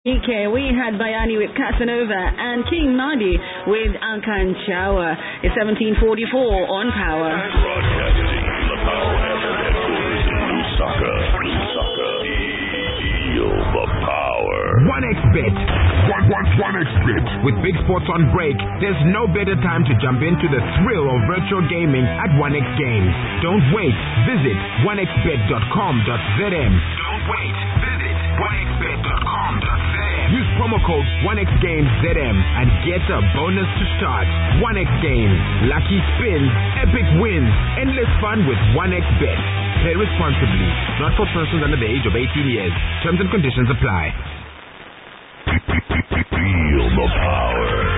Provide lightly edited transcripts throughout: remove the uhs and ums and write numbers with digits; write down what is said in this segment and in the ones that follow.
Okay, we had Bayani with Casanova and King Nadi with Ankan Chawa. It's 1744 on Power. Broadcasting the Power FM headquarters in Lusaka. Feel the power. 1xBet. 1xBet. With big sports on break, there's no better time to jump into the thrill of virtual gaming at 1x Games. Don't wait. Visit 1xbet.com.zm. Don't wait. Visit 1xbet.com.zm. Use promo code 1xGamesZM and get a bonus to start. 1x Games, lucky spins, epic wins, endless fun with 1xBet. Play responsibly. Not for persons under the age of 18 years. Terms and conditions apply. Feel the power.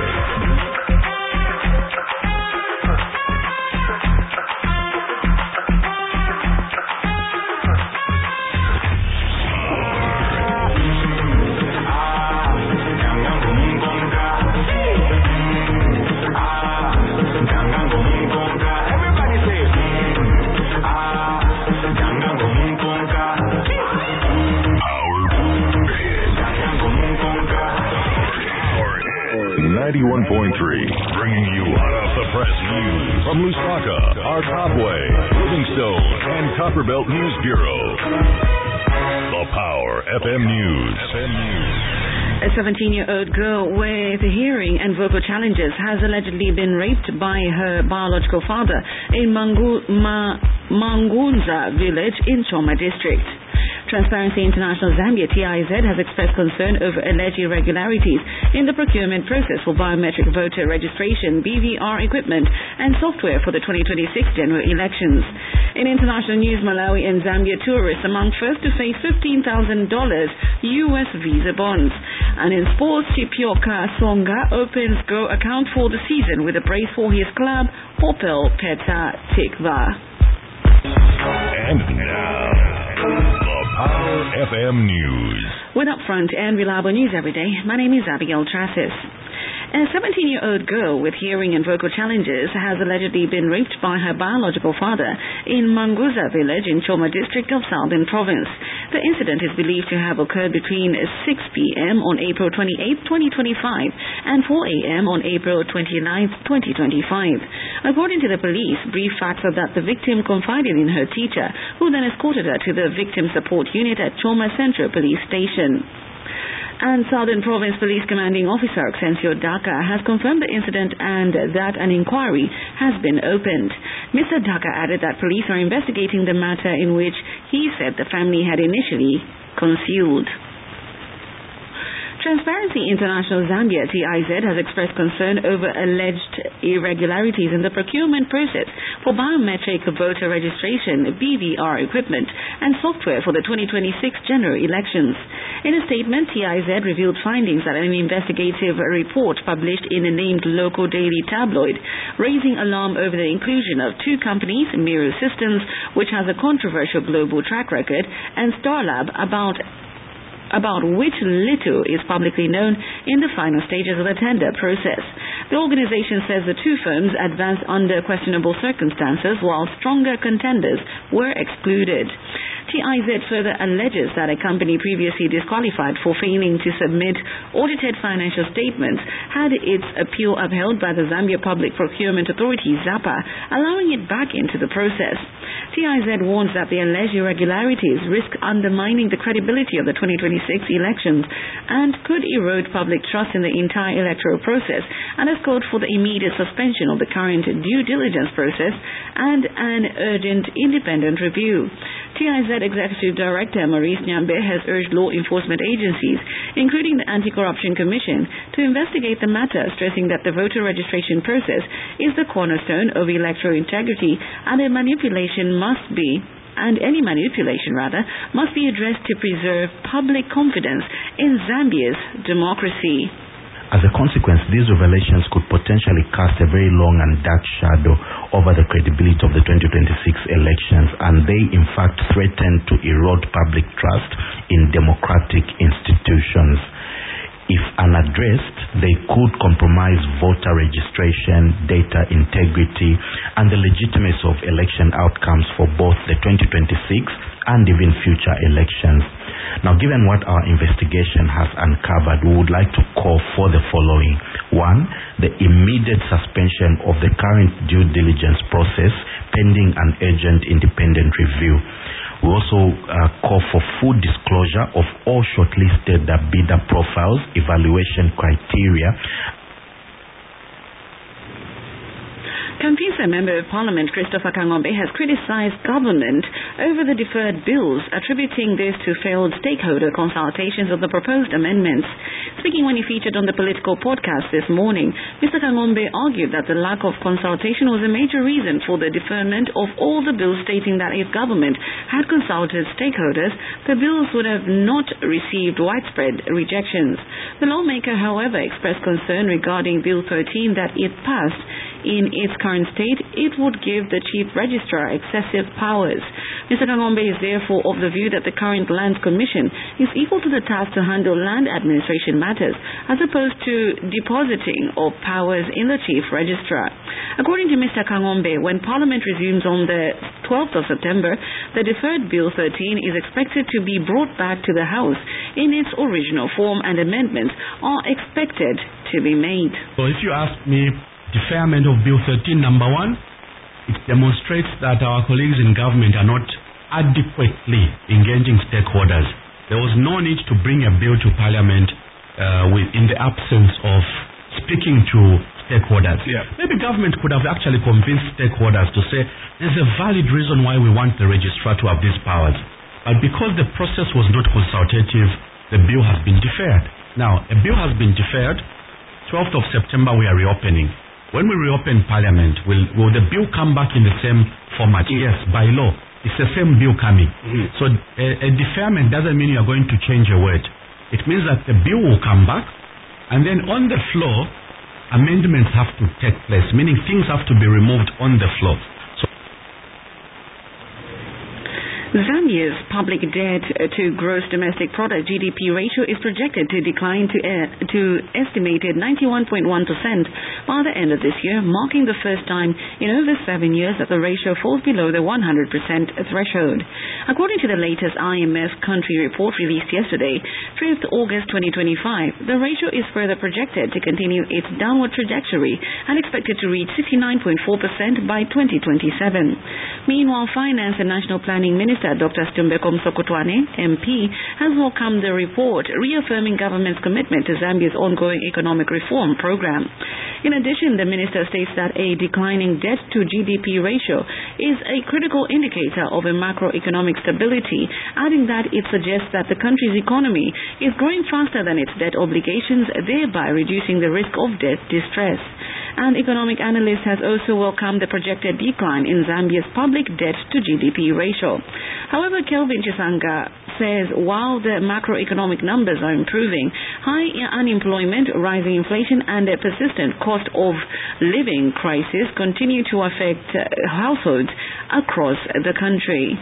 Bringing you hot off the press news from Lusaka, our Topway, Livingstone, and Copperbelt News Bureau. The Power FM News. A 17-year-old girl with hearing and vocal challenges has allegedly been raped by her biological father in Mangunza village in Choma district. Transparency International Zambia TIZ has expressed concern over alleged irregularities in the procurement process for biometric voter registration, BVR equipment and software for the 2026 general elections. In international news, Malawi and Zambia tourists among first to face $15,000 US visa bonds. And in sports, Chipioka Songa opens Go account for the season with a brace for his club, Popel Petah Tikva. And now, Power FM News. With upfront and reliable news every day, my name is Abigail Trassis. A 17-year-old girl with hearing and vocal challenges has allegedly been raped by her biological father in Manguza village in Choma district of Southern Province. The incident is believed to have occurred between 6 p.m. on April 28, 2025 and 4 a.m. on April 29, 2025. According to the police, brief facts are that the victim confided in her teacher, who then escorted her to the victim support unit at Choma Central Police Station. And Southern Province Police Commanding Officer Xensio Daka has confirmed the incident and that an inquiry has been opened. Mr. Daka added that police are investigating the matter in which he said the family had initially concealed. Transparency International Zambia TIZ has expressed concern over alleged irregularities in the procurement process for biometric voter registration, BVR equipment and software for the 2026 general elections. In a statement, TIZ revealed findings that an investigative report published in a named local daily tabloid, raising alarm over the inclusion of two companies, Miro Systems, which has a controversial global track record, and Starlab, about which little is publicly known in the final stages of the tender process. The organization says the two firms advanced under questionable circumstances while stronger contenders were excluded. TIZ further alleges that a company previously disqualified for failing to submit audited financial statements had its appeal upheld by the Zambia Public Procurement Authority, ZAPA, allowing it back into the process. TIZ warns that the alleged irregularities risk undermining the credibility of the 2026 elections and could erode public trust in the entire electoral process, and has called for the immediate suspension of the current due diligence process and an urgent independent review. TIZ Executive Director Maurice Nyambe has urged law enforcement agencies, including the Anti-Corruption Commission, to investigate the matter, stressing that the voter registration process is the cornerstone of electoral integrity and any manipulation must be addressed to preserve public confidence in Zambia's democracy. As a consequence, these revelations could potentially cast a very long and dark shadow over the credibility of the 2026 elections, and they in fact threaten to erode public trust in democratic institutions. if unaddressed, they could compromise voter registration, data integrity, and the legitimacy of election outcomes for both the 2026 and even future elections. Now, given what our investigation has uncovered, we would like to call for the following. 1, the immediate suspension of the current due diligence process pending an urgent independent review. We also call for full disclosure of all shortlisted bidder profiles, evaluation criteria. Campisa Member of Parliament Christopher Kangombe has criticized government over the deferred bills, attributing this to failed stakeholder consultations of the proposed amendments. Speaking when he featured on the Political podcast this morning, Mr. Kangombe argued that the lack of consultation was a major reason for the deferment of all the bills, stating that if government had consulted stakeholders, the bills would have not received widespread rejections. The lawmaker, however, expressed concern regarding Bill 13 that if passed in its current state, it would give the Chief Registrar excessive powers. Mr. Kangombe is therefore of the view that the current Lands Commission is equal to the task to handle land administration matters, as opposed to depositing of powers in the Chief Registrar. According to Mr. Kangombe, when Parliament resumes on the 12th of September, the deferred Bill 13 is expected to be brought back to the House in its original form, and amendments are expected to be made. So if you ask me, deferment of Bill 13, number 1, it demonstrates that our colleagues in government are not adequately engaging stakeholders. There was no need to bring a bill to Parliament in the absence of speaking to stakeholders. Maybe government could have actually convinced stakeholders to say there's a valid reason why we want the registrar to have these powers. But because the process was not consultative, the bill has been deferred. Now, a bill has been deferred. 12th of September we are reopening. When we reopen Parliament, will the bill come back in the same format? Yes, by law. It's the same bill coming. So a deferment doesn't mean you're going to change a word. It means that the bill will come back, and then on the floor, amendments have to take place, meaning things have to be removed on the floor. Zambia's public debt to gross domestic product GDP ratio is projected to decline to estimated 91.1% by the end of this year, marking the first time in over 7 years that the ratio falls below the 100% threshold. According to the latest IMF country report released yesterday, 5th August 2025, the ratio is further projected to continue its downward trajectory and expected to reach 69.4% by 2027. Meanwhile, Finance and National Planning Minister Dr. Stumbeko Msokotwane, MP, has welcomed the report, reaffirming government's commitment to Zambia's ongoing economic reform program. In addition, the minister states that a declining debt to GDP ratio is a critical indicator of a macroeconomic stability, adding that it suggests that the country's economy is growing faster than its debt obligations, thereby reducing the risk of debt distress. An economic analyst has also welcomed the projected decline in Zambia's public debt to GDP ratio. However, Kelvin Chisanga says while the macroeconomic numbers are improving, high unemployment, rising inflation, and a persistent cost of living crisis continue to affect households across the country.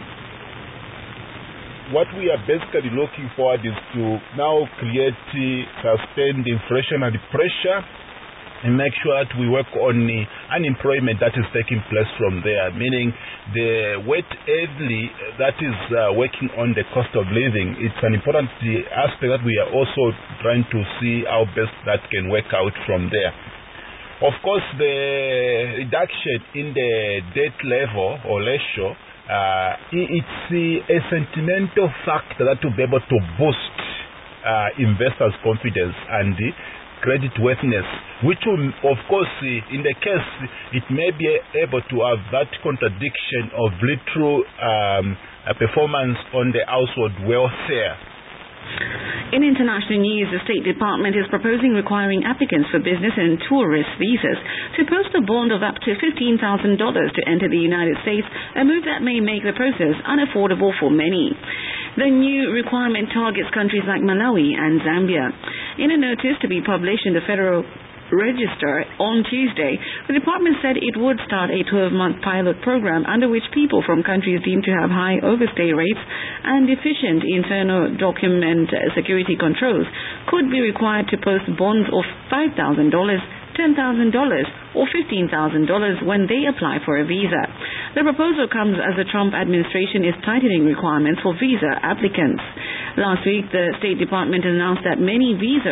What we are basically looking forward is to now create sustained inflationary pressure and make sure that we work on the unemployment that is taking place from there, meaning the weight early that is working on the cost of living. It's an important aspect that we are also trying to see how best that can work out from there. Of course, the reduction in the debt level or ratio, it's a sentimental factor that will be able to boost investors' confidence and creditworthiness, which will, of course, in the case, it may be able to have that contradiction of little performance on the household welfare. In international news, the State Department is proposing requiring applicants for business and tourist visas to post a bond of up to $15,000 to enter the United States, a move that may make the process unaffordable for many. The new requirement targets countries like Malawi and Zambia. In a notice to be published in the Federal register on Tuesday. The department said it would start a 12-month pilot program under which people from countries deemed to have high overstay rates and deficient internal document security controls could be required to post bonds of $5,000, $10,000 or $15,000 when they apply for a visa. The proposal comes as the Trump administration is tightening requirements for visa applicants. Last week, the State Department announced that many visa